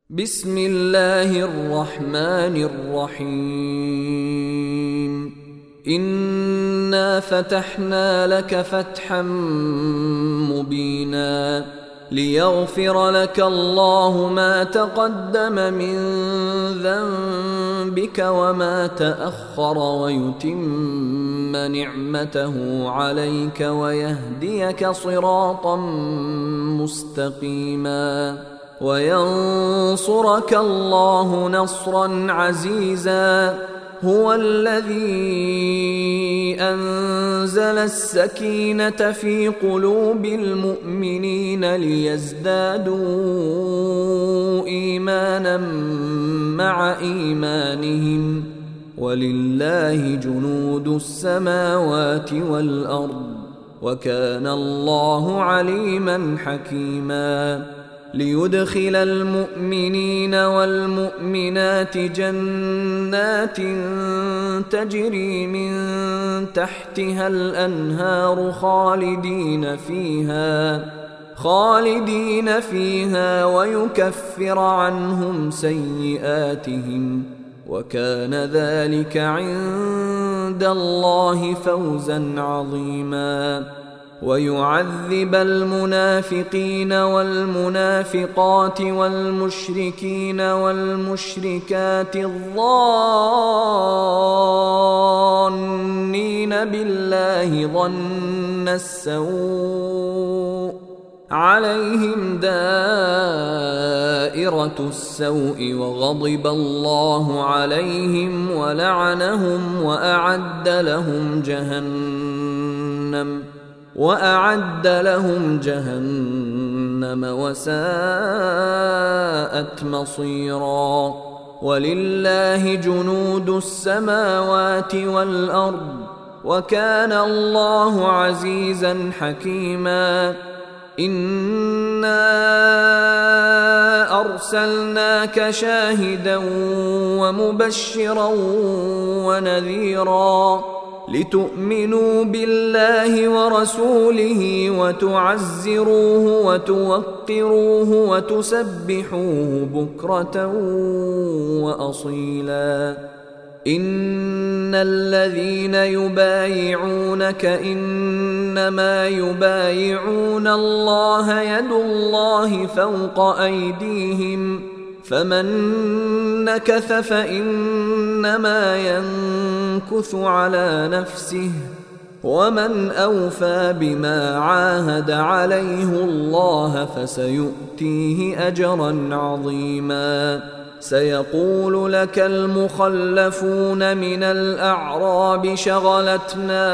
بسم الله الرحمن الرحيم. إنا فتحنا لك فتحا مبينا ليغفر لك الله ما تقدم من ذنبك وما تأخر ويتم نعمته عليك ويهديك صراطا مستقيما وينصرك الله نصرا عزيزا. هو الذي أنزل السكينة في قلوب المؤمنين ليزدادوا إيمانا مع إيمانهم ولله جنود السماوات والأرض وكان الله عليما حكيما. ليدخل المؤمنين والمؤمنات جنات تجري من تحتها الأنهار خالدين فيها ويكفر عنهم سيئاتهم وكان ذلك عند الله فوزا عظيما. ويعذب المنافقين والمنافقات والمشركين والمشركات الظانين بالله ظن السوء عليهم دائرة السوء وغضب الله عليهم ولعنهم وأعد لهم جهنم وساءت مصيرا. ولله جنود السماوات والأرض وكان الله عزيزا حكيما. إنا أرسلناك شاهدا ومبشرا ونذيرا لتؤمنوا بالله ورسوله وتعزروه وتوقروه وتسبحوه بكرة وأصيلا. إن الذين يبايعونك إنما يبايعون الله يد الله فوق أيديهم فمن نكث فإنما ينكث على نفسه ومن أوفى بما عاهد عليه الله فسيؤتيه أجرا عظيما. سيقول لك المخلفون من الأعراب شغلتنا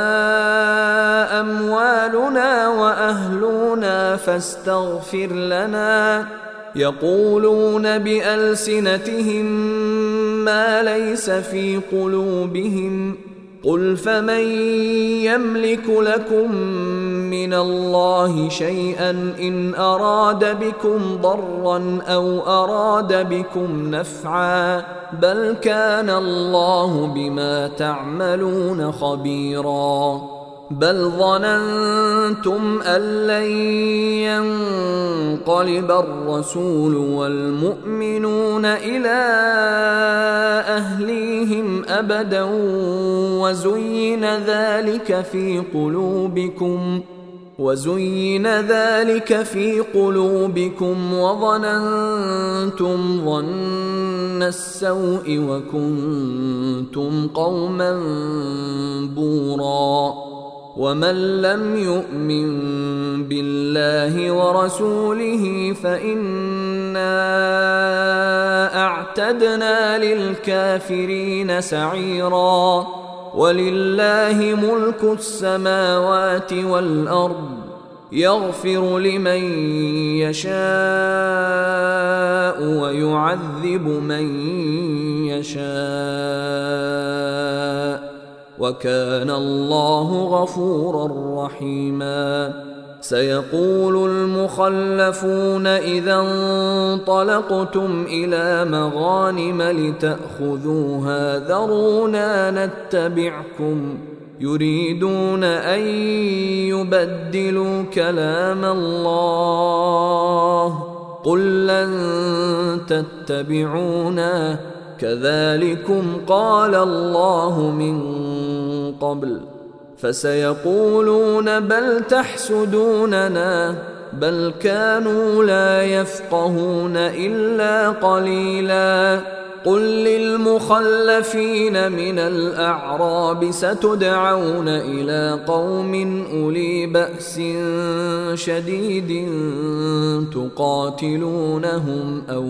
أموالنا وأهلنا فاستغفر لنا يقولون بألسنتهم ما ليس في قلوبهم قل فمن يملك لكم من الله شيئا إن أراد بكم ضرا أو أراد بكم نفعا بل كان الله بما تعملون خبيرا. بل ظننتم أن لن ينقلب الرسول والمؤمنون إلى أهليهم أبدا وزين ذلك في قلوبكم وظننتم ظن السوء وكنتم قوما بورا. ومن لم يؤمن بالله ورسوله فإنا أعتدنا للكافرين سعيرا. ولله ملك السماوات والأرض يغفر لمن يشاء ويعذب من يشاء وكان الله غفورا رحيما. سيقول المخلفون إذا انطلقتم إلى مغانم لتأخذوها ذرونا نتبعكم يريدون أن يبدلوا كلام الله قل لن تتبعونا كذلكم قال الله من قبل فسيقولون بل تحسدوننا بل كانوا لا يفقهون إلا قليلا قل للمخلفين من الأعراب ستدعون إلى قوم أولي بأس شديد تقاتلونهم أو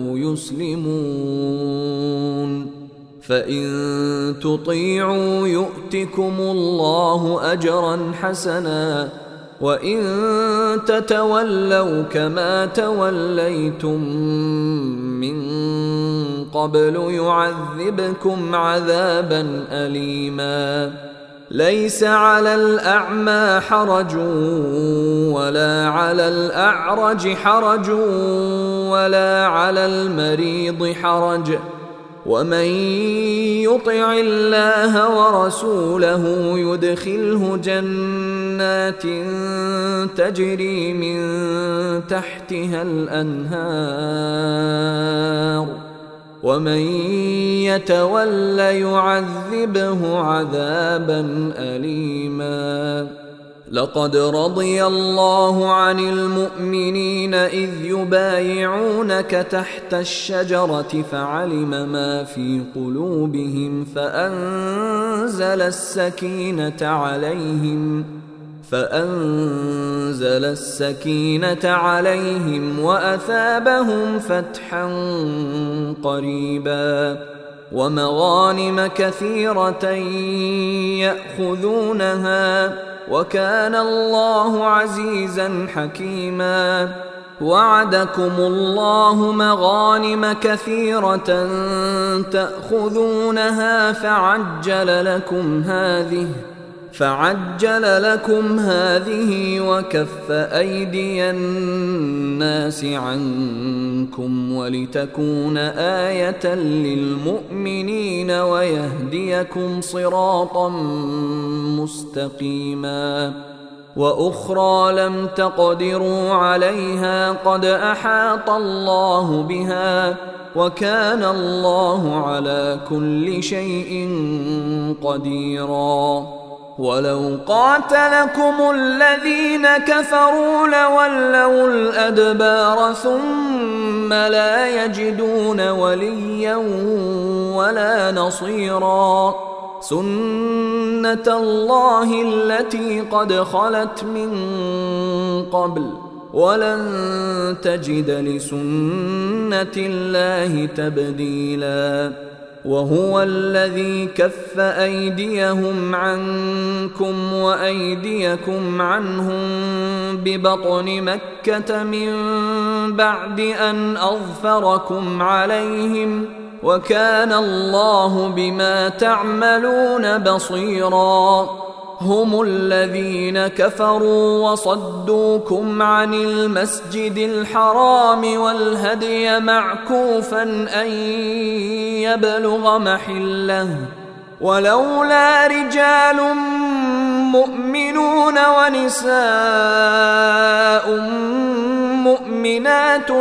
يسلمون فإن تطيعوا يؤتكم الله أجرا حسنا وإن تتولوا كما توليتم من قبل يعذبكم عذابا أليما ليس على الأعمى حرج ولا على الأعرج حرج ولا على المريض حرج ومن يطع الله ورسوله يدخله جنات تجري من تحتها الأنهار ومن يتول يعذبه عذابا أليما لقد رضي الله عن المؤمنين إذ يبايعونك تحت الشجرة فعلم ما في قلوبهم فأنزل السكينة عليهم وأثابهم فتحا قريبا ومغانم كثيرة يأخذونها وكان الله عزيزا حكيما وعدكم الله مغانم كثيرة تأخذونها فعجل لكم هذه وكف أيدي الناس عنكم ولتكون آية للمؤمنين ويهديكم صراطا مستقيما وأخرى لم تقدروا عليها قد أحاط الله بها وكان الله على كل شيء قديرا ولو قاتلكم الذين كفروا لولوا الأدبار ثم لا يجدون وليا ولا نصيرا سنة الله التي قد خلت من قبل ولن تجد لسنة الله تبديلا وهو الذي كف أيديهم عنكم وأيديكم عنهم ببطن مكة من بعد أن أظفركم عليهم وكان الله بما تعملون بصيرا هم الذين كفروا وصدوكم عن المسجد الحرام والهدي معكوفا أن يبلغ محله ولولا رجال مؤمنون ونساء مؤمنات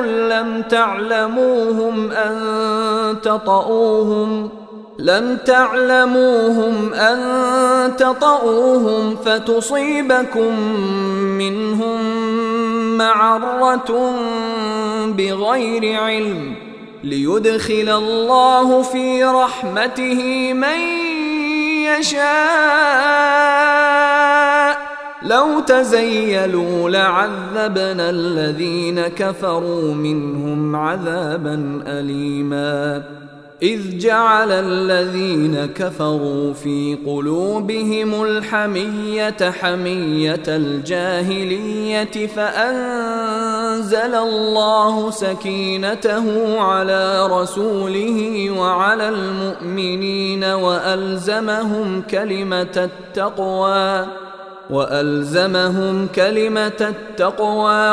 لم تعلموهم أن تطؤوهم فتصيبكم منهم معرة بغير علم ليدخل الله في رحمته من يشاء لو تزيلوا لعذبنا الذين كفروا منهم عذابا أليما إذ جعل الذين كفروا في قلوبهم الحمية حمية الجاهلية فأنزل الله سكينته على رسوله وعلى المؤمنين وألزمهم كلمة التقوى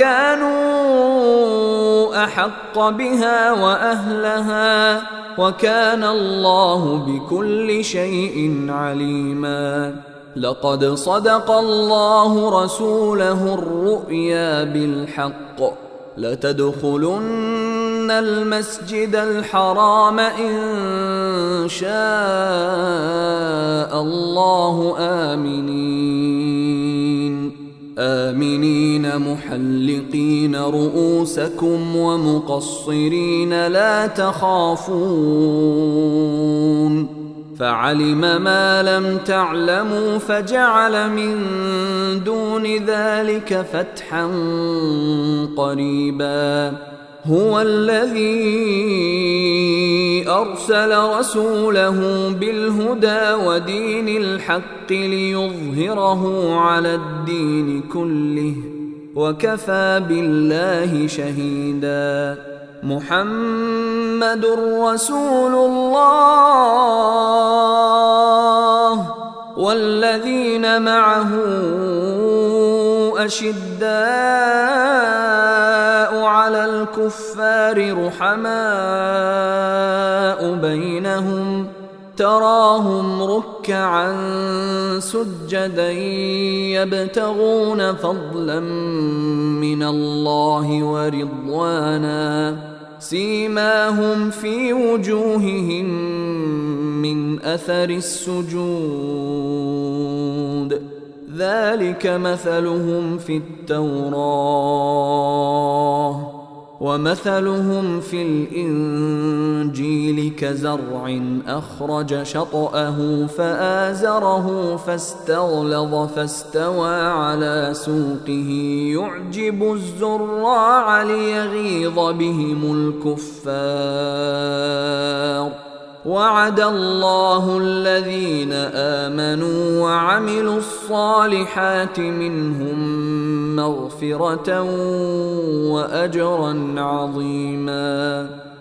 وكانوا أحق بها وأهلها وكان الله بكل شيء عليما لقد صدق الله رسوله الرؤيا بالحق لتدخلن المسجد الحرام إن شاء الله آمنين محلقين رؤوسكم ومقصرين لا تخافون فعلم ما لم تعلموا فجعل من دون ذلك فتحا قريبا هو الذي أرسل رسوله بالهدى ودين الحق ليظهره على الدين كله وكفى بالله شهيدا محمد رسول الله والذين معه أشداء على الكفار رحماء بينهم تراهم ركعا سجدا يبتغون فضلا من الله ورضوانا سيماهم في وجوههم من أثر السجود ذلك مثلهم في التوراة ومثلهم في الإنجيل كزرع أخرج شطأه فآزره فاستغلظ فاستوى على سوقه يعجب الزراع ليغيظ بهم الكفار وعد الله الذين آمنوا وعملوا الصالحات منهم مغفرة وأجرا عظيما